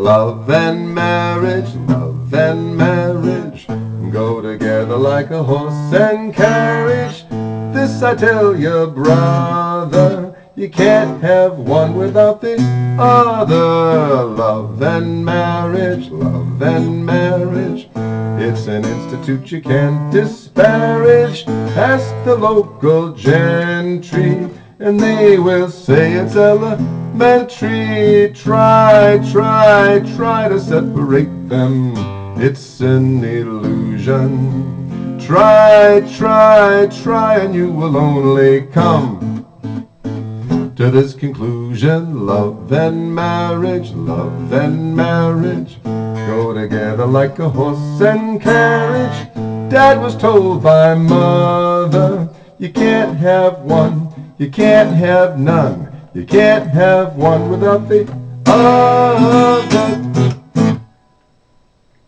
Love and marriage, love and marriage go together like a horse and carriage. This I tell you, brother, you can't have one without the other. Love and marriage, love and marriage, it's an institute you can't disparage. Ask the local gentry and they will say it's elementary. Try to separate them, it's an illusion. Try, and you will only come to this conclusion. Love and marriage go together like a horse and carriage. Dad was told by mother, you can't have one, you can't have none, you can't have one without the other.